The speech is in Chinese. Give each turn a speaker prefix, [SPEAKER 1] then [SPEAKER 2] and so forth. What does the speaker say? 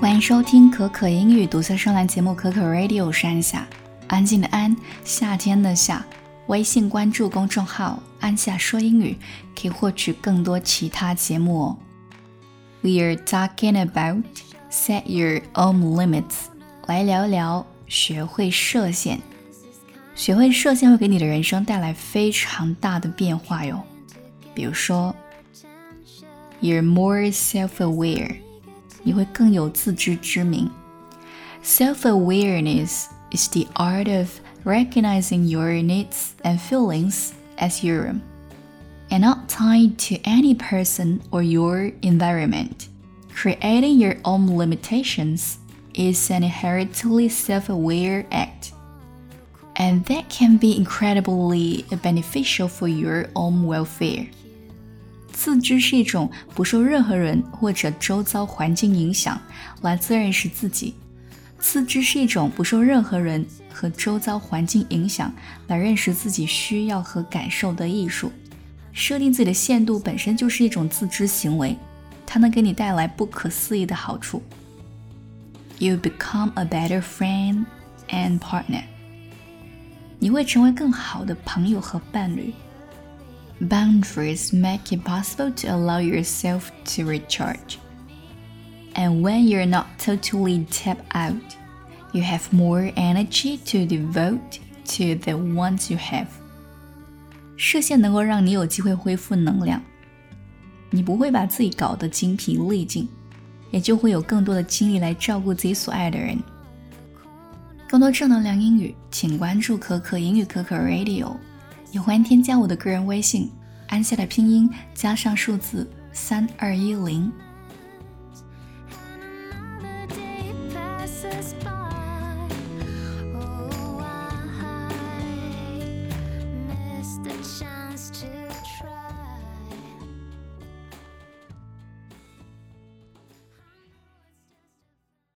[SPEAKER 1] 欢迎收听可可英语读册声兰节目可可 Radio， 是安夏，安静的安，夏天的夏。微信关注公众号安夏说英语，可以获取更多其他节目哦。We are talking about set your own limits， 来聊聊学会设限。学会设限会给你的人生带来非常大的变化哟。比如说 You're more self-aware， 你会更有自知之明。 Self-awareness is the art of recognizing your needs and feelings as your own, and not tied to any person or your environment. Creating your own limitations is an inherently self-aware act, and that can be incredibly beneficial for your own welfare. 自知是一种不受任何人或者周遭环境影响来自认识自己。自知是一种不受任何人和周遭环境影响来认识自己需要和感受的艺术。设定自己的限度本身就是一种自知行为，它能给你带来不可思议的好处。You become a better friend and partner. 你会成为更好的朋友和伴侣。Boundaries make it possible to allow yourself to recharge. And when you're not totally tapped out, you have more energy to devote to the ones you have. 设限能够让你有机会恢复能量，你不会把自己搞得精疲力尽，也就会有更多的精力来照顾自己所爱的人。更多正能量英语，请关注可可英语可可 Radio， 也欢迎添加我的个人微信安夏的拼音加上数字3210。